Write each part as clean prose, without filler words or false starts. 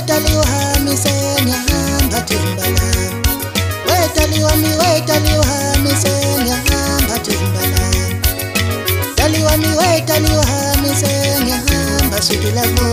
wetaliuhamise nyahamba Timbaland, wetaliuhamise nyahamba Timbaland, wetaliuhamise nyahamba Sweet Lavo.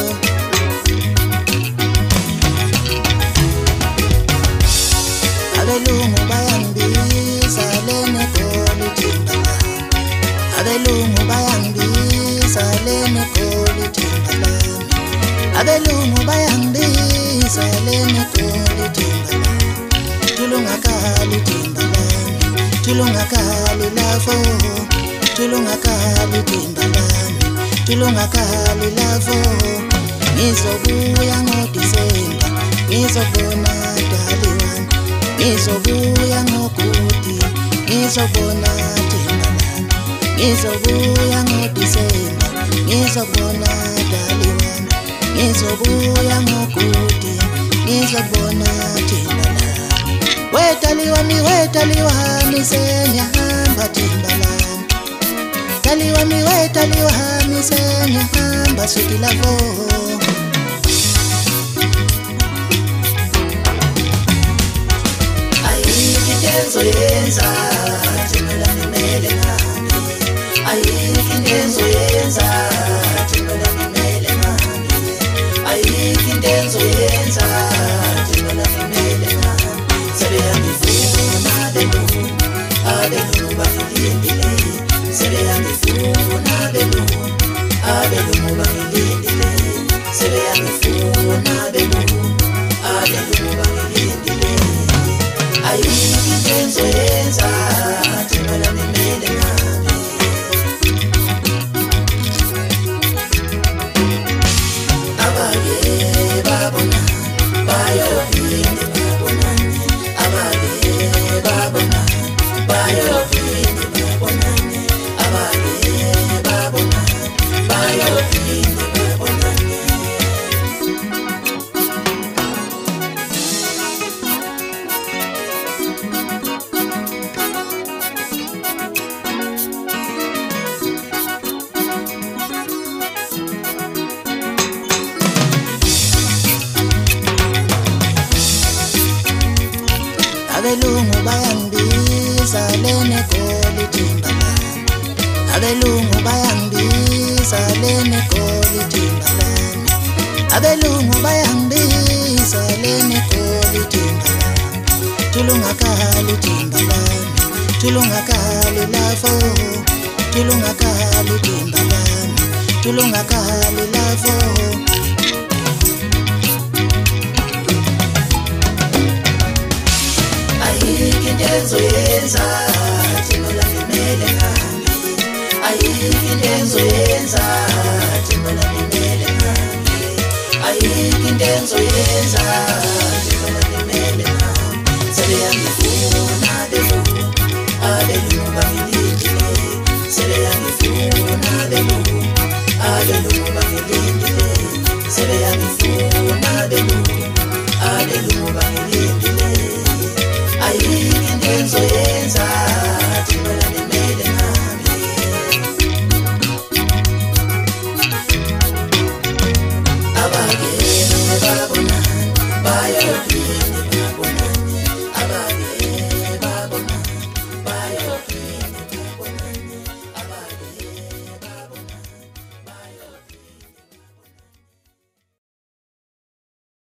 Abelungu bayangibisa lene Goli Timbaland, abelungu bayangibisa lene Goli Timbaland, abelungu bayangibisa lene Goli Timbaland. Tulungakali Timbaland, tulungakali Lavo, tulungakali Timbaland, tulungakali Lavo. Ngizobuya ngoDisemba, ngizobona Daliwan, ngizobuya ngoGudi, ngizobona Timbaland, ngizobuya ngoDisemba, ngizobona Daliwan, ngizobuya ngoGudi, ngizobona Timbaland. Wetaliuhamise nyahamba Timbaland, wetaliuhamise nyahamba Sweet Lavo. Ayikho yenza Timbaland imele ngami, ayikho yenza Timbaland imele ngami, ayikho yenza Timbaland imele ngami. Sebe yangifuna abelungu, abelungu bangilindile. Sebe yangifuna abelungu, abelungu bangilindile. Sebe yangifuna abelungu, abelungu bangilindile. Ayikho yenza Timbaland imele ngami. Abake babona bayopinde babonane, abake babona bayopinde babonane, abake babona bayopinde babonane. Abelungu bayangibisa lene Goli Timbaland, abelungu bayangibisa lene Goli Timbaland, abelungu bayangibisa lene Goli Timbaland. Tulungakali Timbaland, tulungakali Lavo, tulungakali Timbaland, tulungakali Lavo. Ayikho yenza Timbaland imele ngami, ayikho yenza Timbaland imele ngami, ayikho yenza Timbaland imele ngami. Sebe yangifuna abelungu, abelungu bangilindile. Sebe yangifuna abelungu, abelungu bangilindile. Sebe yangifuna abelungu, abelungu bangilindile. Ayikho yenza Timbaland imele ngami. Abake babona bayopinde